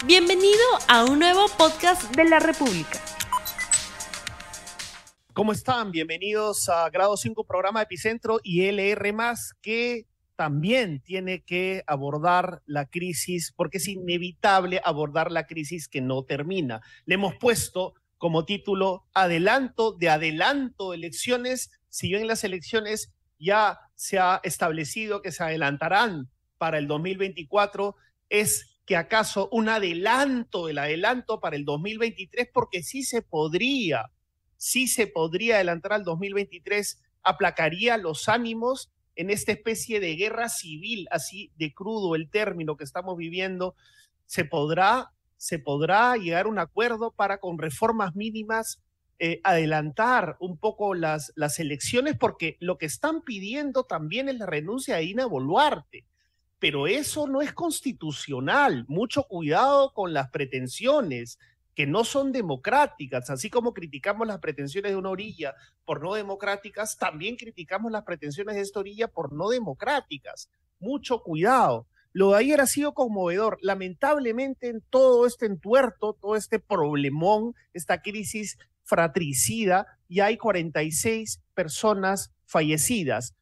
Bienvenido a un nuevo podcast de la República. ¿Cómo están? Bienvenidos a Grado 5, programa Epicentro y LR+, que también tiene que abordar la crisis, porque es inevitable abordar la crisis que no termina. Le hemos puesto como título adelanto de elecciones. Si bien en las elecciones ya se ha establecido que se adelantarán para el 2024, es que acaso un adelanto, el adelanto para el 2023, porque sí se podría adelantar al 2023, aplacaría los ánimos en esta especie de guerra civil, así de crudo el término que estamos viviendo. Se podrá llegar a un acuerdo para, con reformas mínimas, adelantar un poco las elecciones, porque lo que están pidiendo también es la renuncia de Dina Boluarte. Pero eso no es constitucional. Mucho cuidado con las pretensiones que no son democráticas. Así como criticamos las pretensiones de una orilla por no democráticas, también criticamos las pretensiones de esta orilla por no democráticas. Mucho cuidado. Lo de ayer ha sido conmovedor. Lamentablemente, en todo este entuerto, todo este problemón, esta crisis fratricida, ya hay 46 personas fallecidas.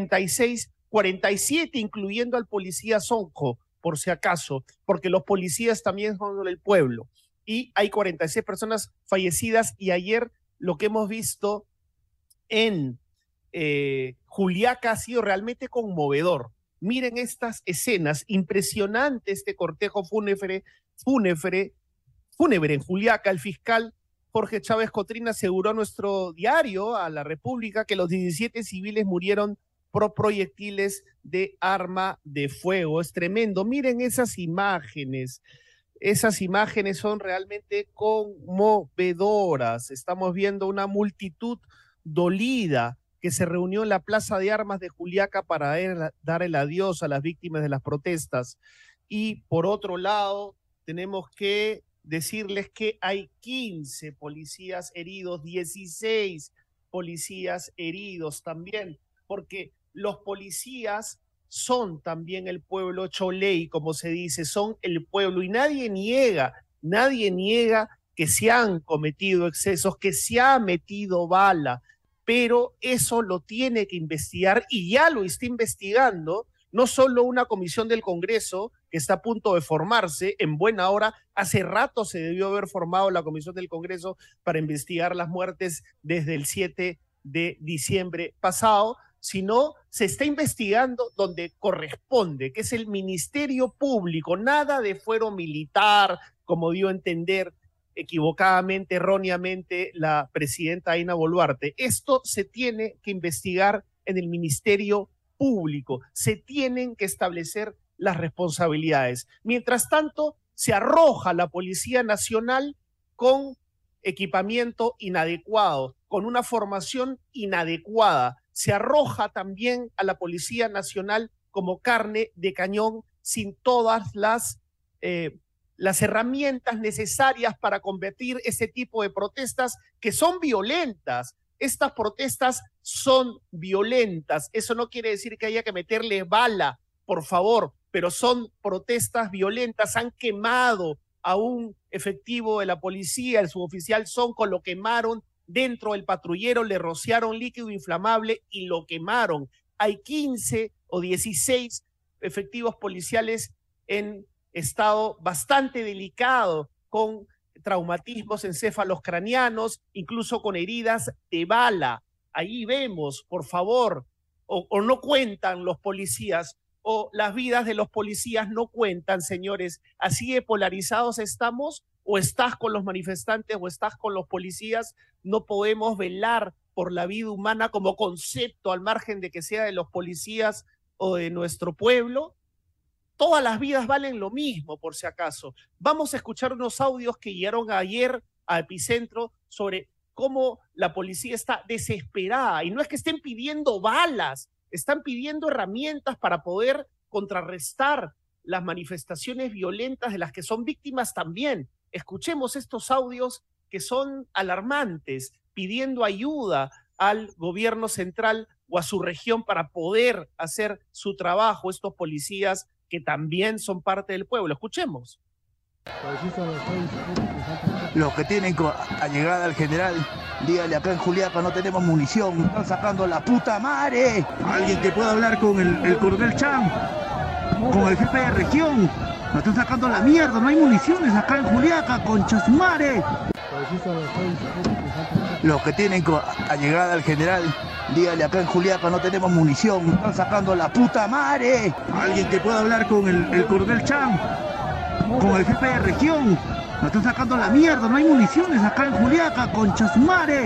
47, incluyendo al policía Sonjo, por si acaso, porque los policías también son del pueblo. Y hay 46 personas fallecidas, y ayer lo que hemos visto en Juliaca ha sido realmente conmovedor. Miren estas escenas, impresionante este cortejo fúnebre en Juliaca. El fiscal Jorge Chávez Cotrín aseguró a nuestro diario, a La República, que los 17 civiles murieron por proyectiles de arma de fuego. Es tremendo. Miren esas imágenes. Esas imágenes son realmente conmovedoras. Estamos viendo una multitud dolida que se reunió en la Plaza de Armas de Juliaca para dar el adiós a las víctimas de las protestas. Y por otro lado, tenemos que decirles que hay 15 policías heridos, 16 policías heridos también, porque los policías son también el pueblo hecho ley, como se dice, son el pueblo, y nadie niega que se han cometido excesos, que se ha metido bala, pero eso lo tiene que investigar, y ya lo está investigando, no solo una comisión del Congreso que está a punto de formarse en buena hora. Hace rato se debió haber formado la comisión del Congreso para investigar las muertes desde el 7 de diciembre pasado, sino se está investigando donde corresponde, que es el Ministerio Público. Nada de fuero militar, como dio a entender equivocadamente, erróneamente, la presidenta Dina Boluarte. Esto se tiene que investigar en el Ministerio Público. Se tienen que establecer las responsabilidades. Mientras tanto, se arroja la Policía Nacional con equipamiento inadecuado, con una formación inadecuada. Se arroja también a la Policía Nacional como carne de cañón, sin todas las herramientas necesarias para combatir ese tipo de protestas que son violentas. Estas protestas son violentas. Eso no quiere decir que haya que meterle bala, por favor, pero son protestas violentas. Han quemado a un efectivo de la policía, el suboficial Sonco, lo quemaron dentro del patrullero, le rociaron líquido inflamable y lo quemaron. Hay 15 o 16 efectivos policiales en estado bastante delicado, con traumatismos encéfalos-craneanos, incluso con heridas de bala. Ahí vemos, por favor, o no cuentan los policías, o las vidas de los policías no cuentan, señores. Así de polarizados estamos: o estás con los manifestantes o estás con los policías. No podemos velar por la vida humana como concepto, al margen de que sea de los policías o de nuestro pueblo. Todas las vidas valen lo mismo, por si acaso. Vamos a escuchar unos audios que llegaron ayer a Epicentro sobre cómo la policía está desesperada. Y no es que estén pidiendo balas, están pidiendo herramientas para poder contrarrestar las manifestaciones violentas de las que son víctimas también. Escuchemos estos audios que son alarmantes, pidiendo ayuda al gobierno central o a su región para poder hacer su trabajo, estos policías que también son parte del pueblo. Escuchemos. Los que tienen allegada al general, dígale acá en Juliaca no tenemos munición, están sacando la puta madre. Alguien que pueda hablar con el coronel Chan, con el jefe de región. Nos están sacando la mierda, no hay municiones acá en Juliaca, concha su madre. Los que tienen allegada al general, dígale acá en Juliaca no tenemos munición, están sacando la puta madre. Alguien que pueda hablar con el coronel Chan, con el jefe de región. Nos están sacando la mierda, no hay municiones acá en Juliaca, concha su madre.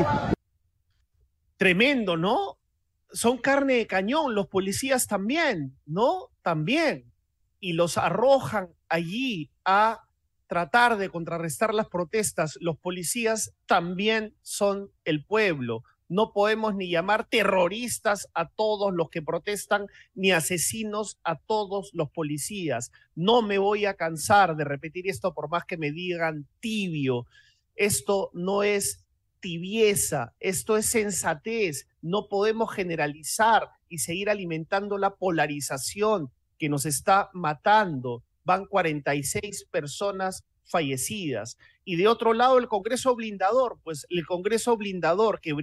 Tremendo, ¿no? Son carne de cañón, los policías también, ¿no? También. Y los arrojan allí a tratar de contrarrestar las protestas. Los policías también son el pueblo. No podemos ni llamar terroristas a todos los que protestan, ni asesinos a todos los policías. No me voy a cansar de repetir esto por más que me digan tibio. Esto no es tibieza, esto es sensatez. No podemos generalizar y seguir alimentando la polarización que nos está matando. Van 46 personas fallecidas. Y de otro lado, el Congreso blindador, pues el Congreso blindador que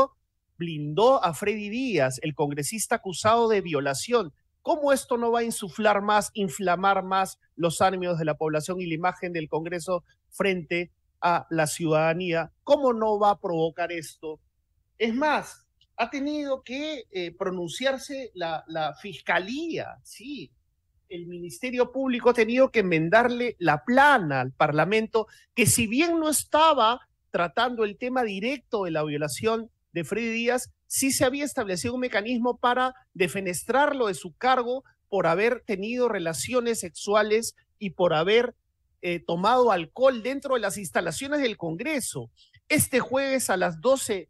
blindó a Freddy Díaz, el congresista acusado de violación. ¿Cómo esto no va a insuflar más, inflamar más los ánimos de la población y la imagen del Congreso frente a la ciudadanía? ¿Cómo no va a provocar esto? Es más, ha tenido que pronunciarse la Fiscalía, sí. El Ministerio Público ha tenido que enmendarle la plana al Parlamento, que si bien no estaba tratando el tema directo de la violación de Freddy Díaz, sí se había establecido un mecanismo para defenestrarlo de su cargo por haber tenido relaciones sexuales y por haber tomado alcohol dentro de las instalaciones del Congreso. Este jueves a las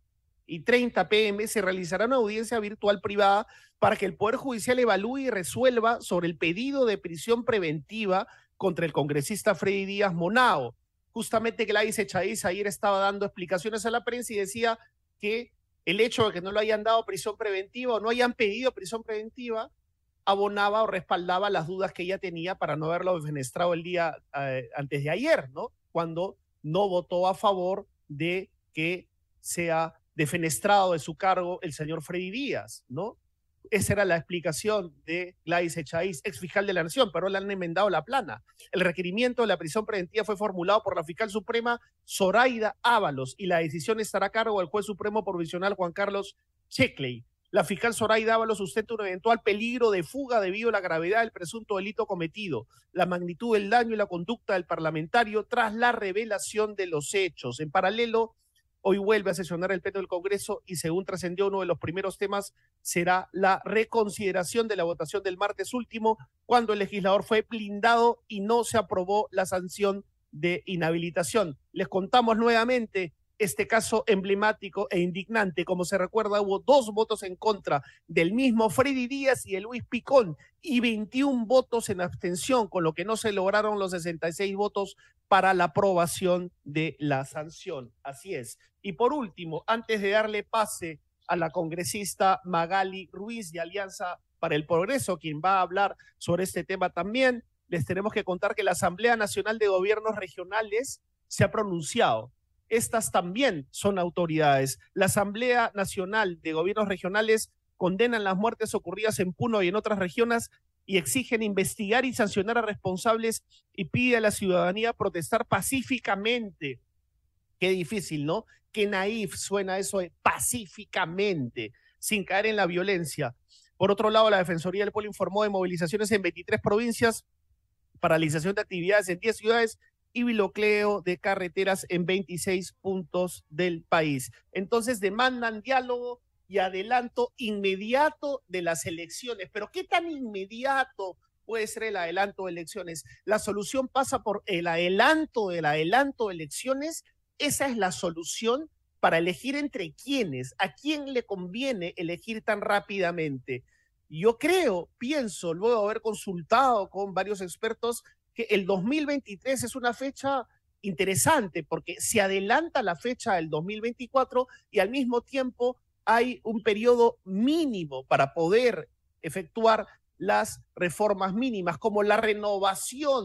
12:30 p.m. se realizará una audiencia virtual privada para que el Poder Judicial evalúe y resuelva sobre el pedido de prisión preventiva contra el congresista Freddy Díaz Monao. Justamente Gladys Echaíz ayer estaba dando explicaciones a la prensa y decía que el hecho de que no lo hayan dado prisión preventiva o no hayan pedido prisión preventiva abonaba o respaldaba las dudas que ella tenía para no haberlo defenestrado el día antes de ayer, ¿no? Cuando no votó a favor de que sea defenestrado de su cargo el señor Freddy Díaz, ¿no? Esa era la explicación de Gladys Echaíz, ex fiscal de la Nación, pero le han enmendado la plana. El requerimiento de la prisión preventiva fue formulado por la fiscal suprema Zoraida Ábalos y la decisión estará a cargo del juez supremo provisional Juan Carlos Checley. La fiscal Zoraida Ábalos sustenta un eventual peligro de fuga debido a la gravedad del presunto delito cometido, la magnitud del daño y la conducta del parlamentario tras la revelación de los hechos. En paralelo, hoy vuelve a sesionar el Pleno del Congreso y según trascendió, uno de los primeros temas será la reconsideración de la votación del martes último, cuando el legislador fue blindado y no se aprobó la sanción de inhabilitación. Les contamos nuevamente este caso emblemático e indignante. Como se recuerda, hubo 2 votos en contra del mismo Freddy Díaz y de Luis Picón y 21 votos en abstención, con lo que no se lograron los 66 votos para la aprobación de la sanción. Así es. Y por último, antes de darle pase a la congresista Magali Ruiz de Alianza para el Progreso, quien va a hablar sobre este tema también, les tenemos que contar que la Asamblea Nacional de Gobiernos Regionales se ha pronunciado. Estas también son autoridades. La Asamblea Nacional de Gobiernos Regionales condenan las muertes ocurridas en Puno y en otras regiones y exigen investigar y sancionar a responsables y pide a la ciudadanía protestar pacíficamente. Qué difícil, ¿no? Qué naif suena eso de pacíficamente, sin caer en la violencia. Por otro lado, la Defensoría del Pueblo informó de movilizaciones en 23 provincias, paralización de actividades en 10 ciudades y bloqueo de carreteras en 26 puntos del país. Entonces demandan diálogo y adelanto inmediato de las elecciones. Pero ¿qué tan inmediato puede ser el adelanto de elecciones? La solución pasa por el adelanto del adelanto de elecciones. Esa es la solución para elegir entre quiénes, a quién le conviene elegir tan rápidamente. Yo pienso, luego de haber consultado con varios expertos, que el 2023 es una fecha interesante porque se adelanta la fecha del 2024 y al mismo tiempo hay un periodo mínimo para poder efectuar las reformas mínimas, como la renovación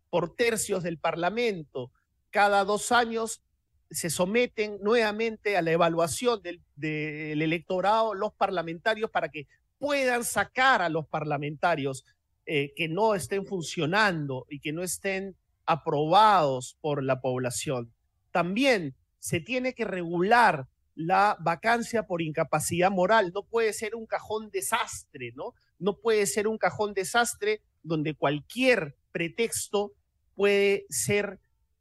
por tercios del Parlamento. Cada 2 años se someten nuevamente a la evaluación del electorado los parlamentarios para que puedan sacar a los parlamentarios que no estén funcionando y que no estén aprobados por la población. También se tiene que regular la vacancia por incapacidad moral. No puede ser un cajón desastre, ¿no? No puede ser un cajón desastre donde cualquier pretexto puede ser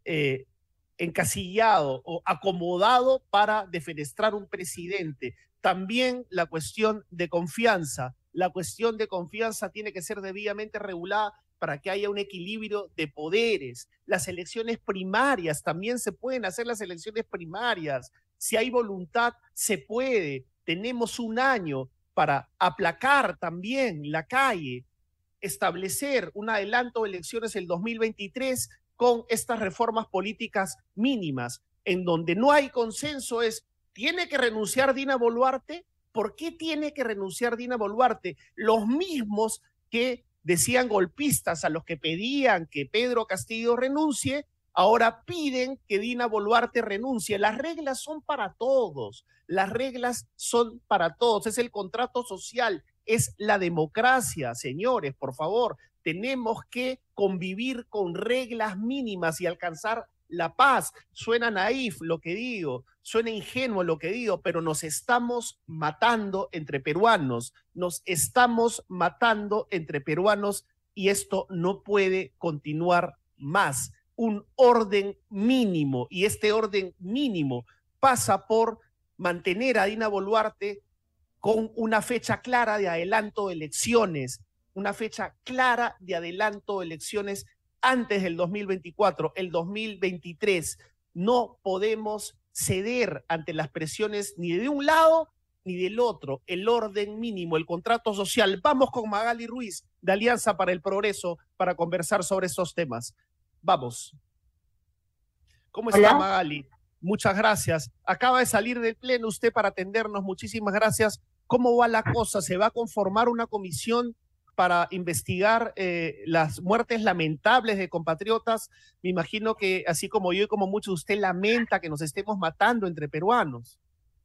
encasillado o acomodado para defenestrar un presidente. También la cuestión de confianza. La cuestión de confianza tiene que ser debidamente regulada para que haya un equilibrio de poderes. Las elecciones primarias, también se pueden hacer las elecciones primarias. Si hay voluntad, se puede. Tenemos un año para aplacar también la calle, establecer un adelanto de elecciones el 2023 con estas reformas políticas mínimas, en donde no hay consenso ¿tiene que renunciar Dina Boluarte? ¿Por qué tiene que renunciar Dina Boluarte? Los mismos que decían golpistas, a los que pedían que Pedro Castillo renuncie, ahora piden que Dina Boluarte renuncie. Las reglas son para todos, las reglas son para todos, es el contrato social, es la democracia, señores, por favor. Tenemos que convivir con reglas mínimas y alcanzar la paz. Suena naif lo que digo, suena ingenuo lo que digo, pero nos estamos matando entre peruanos, nos estamos matando entre peruanos y esto no puede continuar más. Un orden mínimo, y este orden mínimo pasa por mantener a Dina Boluarte con una fecha clara de adelanto de elecciones, una fecha clara de adelanto de elecciones antes del 2024, el 2023. No podemos ceder ante las presiones ni de un lado ni del otro. El orden mínimo, el contrato social. Vamos con Magali Ruiz, de Alianza para el Progreso, para conversar sobre estos temas. Vamos. ¿Cómo está, Hola. Magali? Muchas gracias. Acaba de salir del pleno usted para atendernos. Muchísimas gracias. ¿Cómo va la cosa? ¿Se va a conformar una comisión para investigar las muertes lamentables de compatriotas? Me imagino que así como yo y como muchos de usted lamenta que nos estemos matando entre peruanos.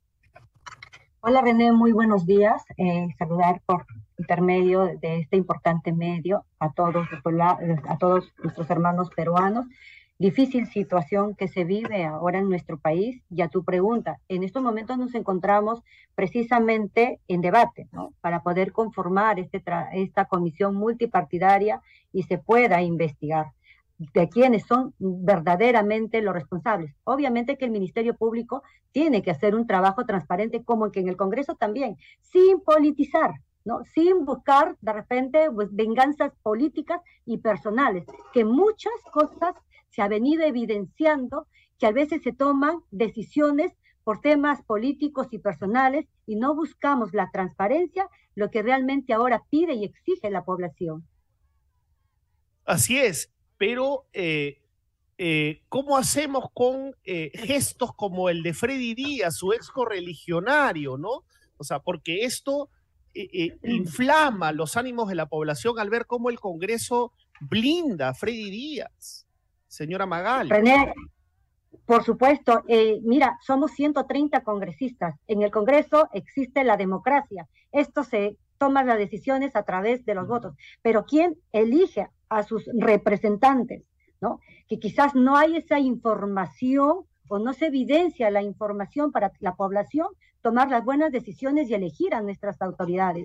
Hola René, muy buenos días. Saludar por intermedio de este importante medio a todos nuestros hermanos peruanos. Difícil situación que se vive ahora en nuestro país. Y a tu pregunta, en estos momentos nos encontramos precisamente en debate, ¿no? Para poder conformar esta comisión multipartidaria y se pueda investigar de quiénes son verdaderamente los responsables. Obviamente que el Ministerio Público tiene que hacer un trabajo transparente, como que en el Congreso también, sin politizar, ¿no? Sin buscar de repente pues, venganzas políticas y personales, que muchas cosas se ha venido evidenciando que a veces se toman decisiones por temas políticos y personales y no buscamos la transparencia, lo que realmente ahora pide y exige la población. Así es, pero ¿cómo hacemos con gestos como el de Freddy Díaz, su ex correligionario, ¿no? O sea, porque esto inflama los ánimos de la población al ver cómo el Congreso blinda a Freddy Díaz. Señora Magali. René, por supuesto, mira, somos 130 congresistas. En el Congreso existe la democracia. Esto se toma las decisiones a través de los votos. Pero ¿quién elige a sus representantes? ¿No? Que quizás no hay esa información o no se evidencia la información para la población tomar las buenas decisiones y elegir a nuestras autoridades.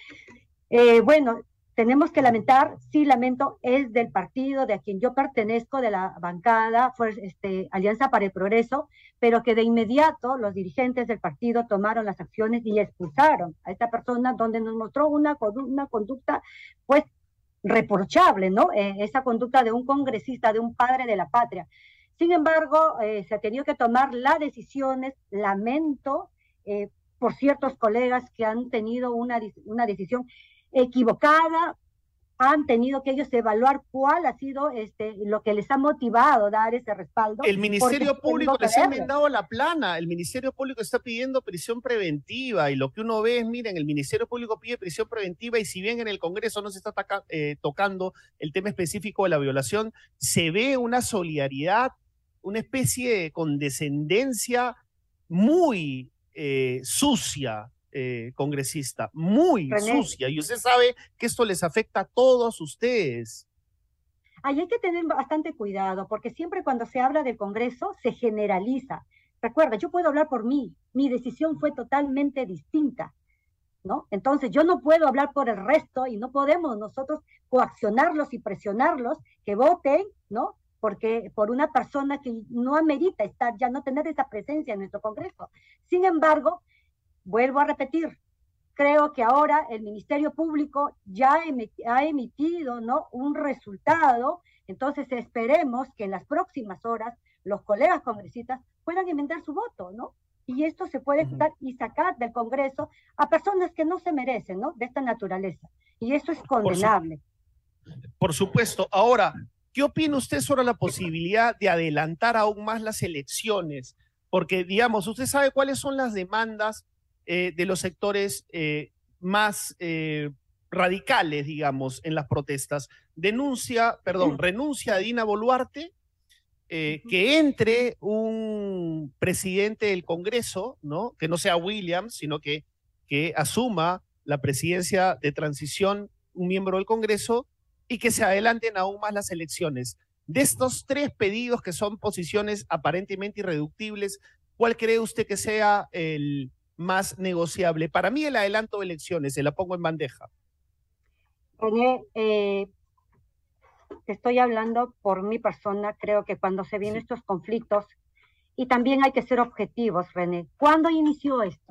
Bueno, tenemos que lamentar, sí lamento, es del partido de a quien yo pertenezco, de la bancada, Alianza para el Progreso, pero que de inmediato los dirigentes del partido tomaron las acciones y expulsaron a esta persona, donde nos mostró una conducta, pues, reprochable, ¿no? Esa conducta de un congresista, de un padre de la patria. Sin embargo, se ha tenido que tomar las decisiones, lamento, por ciertos colegas que han tenido una decisión equivocada, han tenido que ellos evaluar cuál ha sido lo que les ha motivado a dar ese respaldo. El Ministerio Público les ha enmendado la plana, el Ministerio Público está pidiendo prisión preventiva y lo que uno ve es, miren, el Ministerio Público pide prisión preventiva y si bien en el Congreso no se está tocando el tema específico de la violación, se ve una solidaridad, una especie de condescendencia muy sucia, congresista, muy sucia, y usted sabe que esto les afecta a todos ustedes. Ahí hay que tener bastante cuidado, porque siempre cuando se habla del Congreso se generaliza. Recuerda, yo puedo hablar por mí, mi decisión fue totalmente distinta, ¿no? Entonces yo no puedo hablar por el resto y no podemos nosotros coaccionarlos y presionarlos que voten, ¿no? Porque por una persona que no amerita estar, ya no tener esa presencia en nuestro Congreso. Sin embargo, vuelvo a repetir, creo que ahora el Ministerio Público ya ha emitido, ¿no?, un resultado, entonces esperemos que en las próximas horas los colegas congresistas puedan enmendar su voto, ¿no? Y esto se puede dar y sacar del Congreso a personas que no se merecen, ¿no?, de esta naturaleza. Y eso es condenable. Por supuesto. Ahora, ¿qué opina usted sobre la posibilidad de adelantar aún más las elecciones? Porque, digamos, usted sabe cuáles son las demandas de los sectores más radicales, digamos, en las protestas. Renuncia a Dina Boluarte, que entre un presidente del Congreso, ¿no?, que no sea Williams, sino que asuma la presidencia de transición un miembro del Congreso y que se adelanten aún más las elecciones. De estos tres pedidos, que son posiciones aparentemente irreductibles, ¿cuál cree usted que sea el más negociable? Para mí el adelanto de elecciones, se la pongo en bandeja. René, te estoy hablando por mi persona, creo que cuando se vienen estos conflictos, y también hay que ser objetivos, René, ¿cuándo inició esto?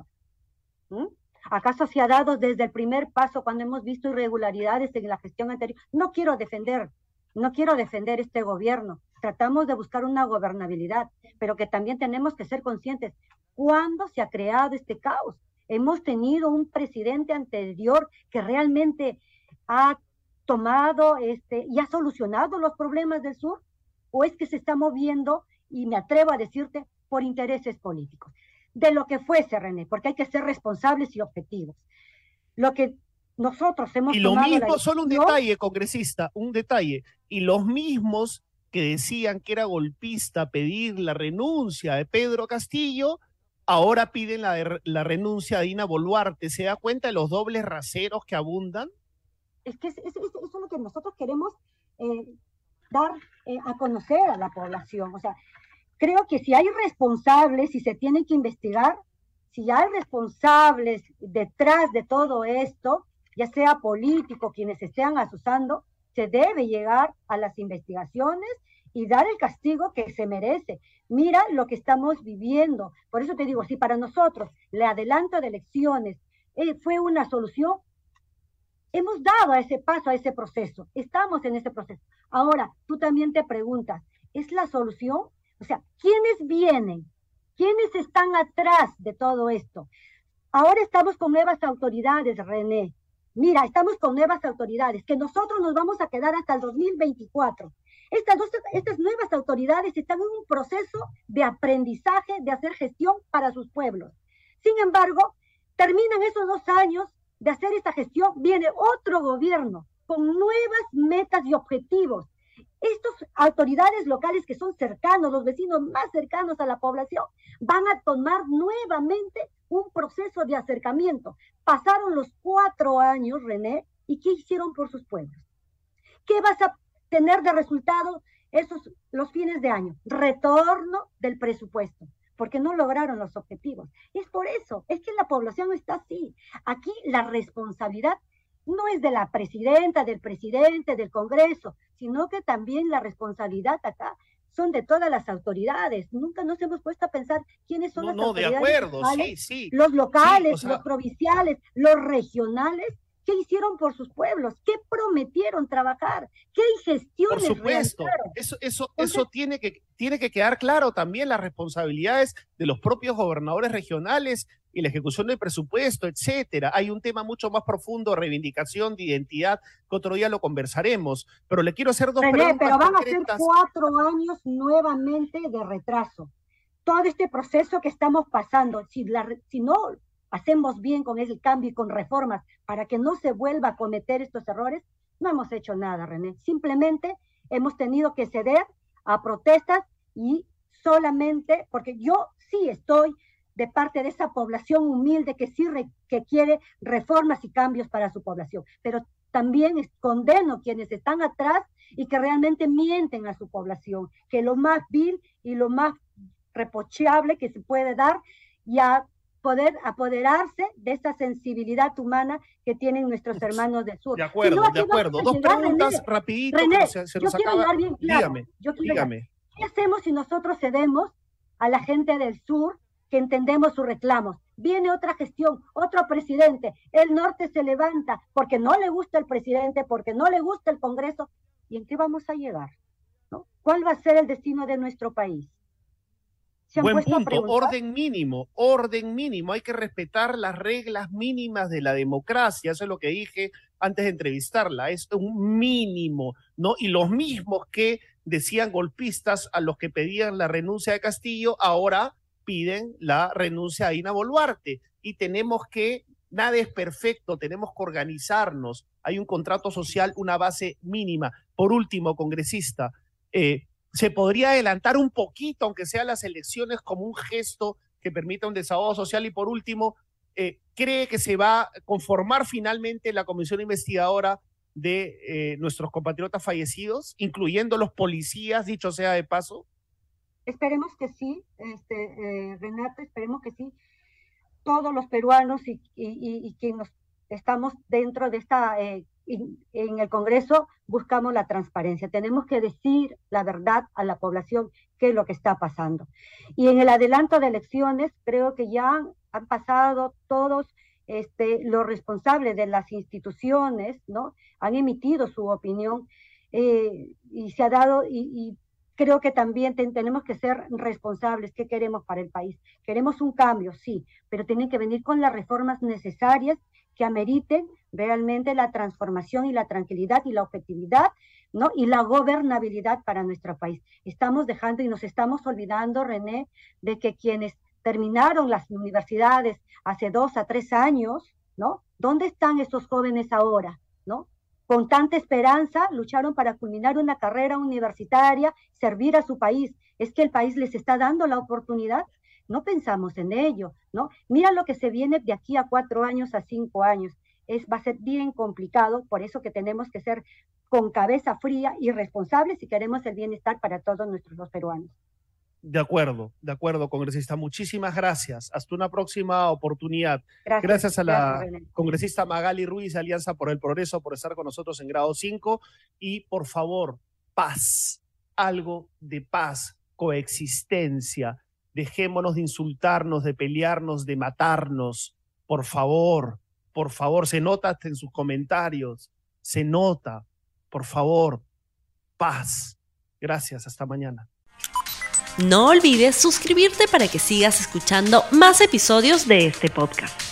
¿Acaso se ha dado desde el primer paso cuando hemos visto irregularidades en la gestión anterior? No quiero defender este gobierno, tratamos de buscar una gobernabilidad, pero que también tenemos que ser conscientes. ¿Cuándo se ha creado este caos? Hemos tenido un presidente anterior que realmente ha tomado y ha solucionado los problemas del sur, o es que se está moviendo, y me atrevo a decirte, por intereses políticos. De lo que fuese, René, porque hay que ser responsables y objetivos. Lo que nosotros hemos tomado... Y lo mismo, solo un detalle, congresista, un detalle, y los mismos que decían que era golpista pedir la renuncia de Pedro Castillo, ahora piden la renuncia de Dina Boluarte. ¿Se da cuenta de los dobles raseros que abundan? Es que eso es lo que nosotros queremos dar a conocer a la población. O sea, creo que si hay responsables, si se tienen que investigar, si hay responsables detrás de todo esto, ya sea políticos, quienes estén asusando, se debe llegar a las investigaciones y dar el castigo que se merece. Mira lo que estamos viviendo. Por eso te digo, si para nosotros el adelanto de elecciones fue una solución, hemos dado a ese paso, a ese proceso. Estamos en ese proceso. Ahora, tú también te preguntas, ¿es la solución? O sea, ¿quiénes vienen? ¿Quiénes están atrás de todo esto? Ahora estamos con nuevas autoridades, René. Mira, estamos con nuevas autoridades, que nosotros nos vamos a quedar hasta el 2024. Estas nuevas autoridades están en un proceso de aprendizaje, de hacer gestión para sus pueblos. Sin embargo, terminan esos 2 años de hacer esta gestión, viene otro gobierno con nuevas metas y objetivos. Estas autoridades locales que son cercanos, los vecinos más cercanos a la población, van a tomar nuevamente un proceso de acercamiento. Pasaron los 4 años, René, ¿y qué hicieron por sus pueblos? ¿Qué vas a tener de resultado los fines de año? Retorno del presupuesto, porque no lograron los objetivos. Es por eso, es que la población está así. Aquí la responsabilidad no es de la presidenta, del presidente, del Congreso, sino que también la responsabilidad acá son de todas las autoridades. Nunca nos hemos puesto a pensar quiénes son las autoridades. No, de acuerdo, locales, sí. Los locales, Sí, o sea, los provinciales, los regionales, ¿Qué hicieron por sus pueblos? ¿Qué prometieron trabajar? ¿Qué gestiones Por supuesto, realizaron? eso tiene que quedar claro también, las responsabilidades de los propios gobernadores regionales y la ejecución del presupuesto, etcétera. Hay un tema mucho más profundo, reivindicación de identidad, que otro día lo conversaremos, pero le quiero hacer dos preguntas pero van concretas. a ser 4 años nuevamente de retraso. Todo este proceso que estamos pasando, si no hacemos bien con el cambio y con reformas para que no se vuelva a cometer estos errores, no hemos hecho nada, René. Simplemente hemos tenido que ceder a protestas y solamente, porque yo sí estoy de parte de esa población humilde que sí que quiere reformas y cambios para su población, pero también condeno quienes están atrás y que realmente mienten a su población, que lo más vil y lo más reprochable que se puede dar y a poder apoderarse de esa sensibilidad humana que tienen nuestros hermanos del sur. De acuerdo, de acuerdo. Dos preguntas rapidito. René, se yo nos quiero acaba. hablar bien claro. Dígame. ¿Qué hacemos si nosotros cedemos a la gente del sur que entendemos sus reclamos? Viene otra gestión, otro presidente, el norte se levanta porque no le gusta el presidente, porque no le gusta el Congreso. ¿Y en qué vamos a llegar? ¿No? ¿Cuál va a ser el destino de nuestro país? Buen punto, orden mínimo, hay que respetar las reglas mínimas de la democracia, eso es lo que dije antes de entrevistarla, es un mínimo, ¿no? Y los mismos que decían golpistas a los que pedían la renuncia de Castillo, ahora piden la renuncia de Dina Boluarte, y nada es perfecto, tenemos que organizarnos, hay un contrato social, una base mínima. Por último, congresista, se podría adelantar un poquito, aunque sean las elecciones, como un gesto que permita un desahogo social. Y por último, ¿cree que se va a conformar finalmente la comisión investigadora de nuestros compatriotas fallecidos, incluyendo los policías, dicho sea de paso? Esperemos que sí, Renato, esperemos que sí. Todos los peruanos y quienes estamos dentro de esta... en el Congreso buscamos la transparencia, tenemos que decir la verdad a la población qué es lo que está pasando. Y en el adelanto de elecciones creo que ya han pasado todos los responsables de las instituciones, ¿no? Han emitido su opinión y se ha dado, y creo que también tenemos que ser responsables. ¿Qué queremos para el país? Queremos un cambio, sí, pero tienen que venir con las reformas necesarias que ameriten realmente la transformación y la tranquilidad y la objetividad, ¿no? Y la gobernabilidad para nuestro país. Estamos dejando y nos estamos olvidando, René, de que quienes terminaron las universidades hace 2 a 3 años, ¿no? ¿Dónde están esos jóvenes ahora, ¿no? Con tanta esperanza lucharon para culminar una carrera universitaria, servir a su país. ¿Es que el país les está dando la oportunidad? No pensamos en ello, ¿no? Mira lo que se viene de aquí a 4 años, a 5 años. Va a ser bien complicado, por eso que tenemos que ser con cabeza fría y responsables si queremos el bienestar para todos los peruanos. De acuerdo, congresista. Muchísimas gracias. Hasta una próxima oportunidad. Gracias a la congresista Magali Ruiz, Alianza por el Progreso, por estar con nosotros en Grado 5. Y por favor, paz, algo de paz, coexistencia. Dejémonos de insultarnos, de pelearnos, de matarnos. Por favor, se nota hasta en sus comentarios. Se nota. Por favor, paz. Gracias, hasta mañana. No olvides suscribirte para que sigas escuchando más episodios de este podcast.